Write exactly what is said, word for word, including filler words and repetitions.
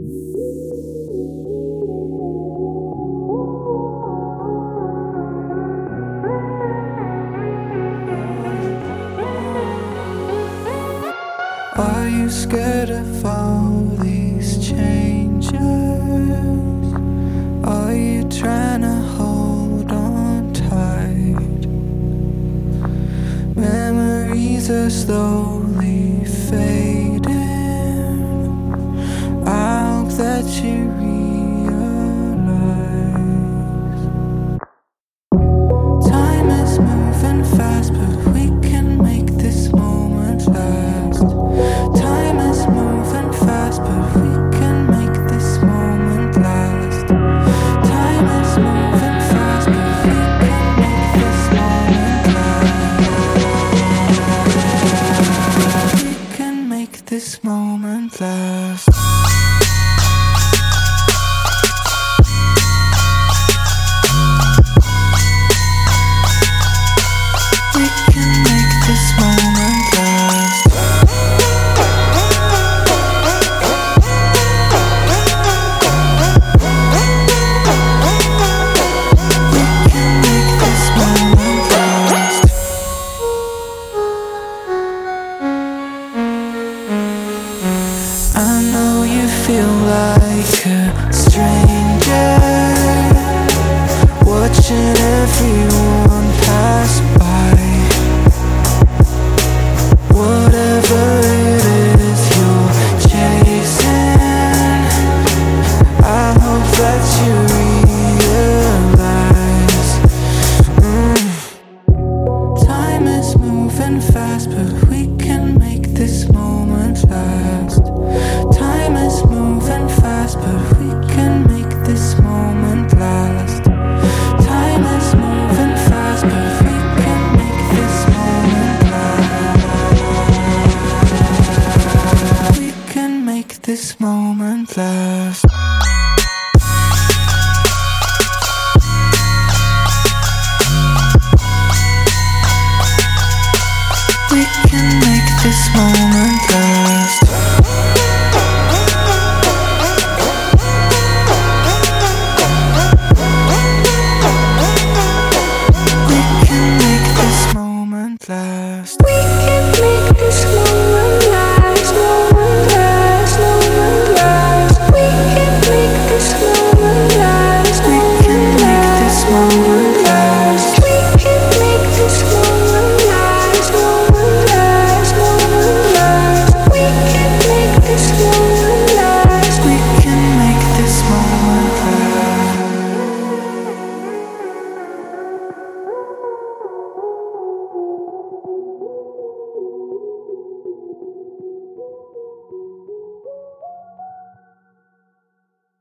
Are you scared of all these changes? Are you trying to hold on tight? Memories are slowly fading. I hope that you realize time is moving fast, but we can make this moment last. Time is moving fast, but we can make this moment last. Time is moving fast, but we can make this moment last. We can make this moment last. We can make this moment last. I know you feel like a stranger, watching everyone pass by. Whatever it is you're chasing, I hope that you realize mm. Time is moving fast, but we can make this moment last. Time is moving fast, but we can make this moment last. Time is moving fast, but we can make this moment last. We can make this moment last. We can make this moment last.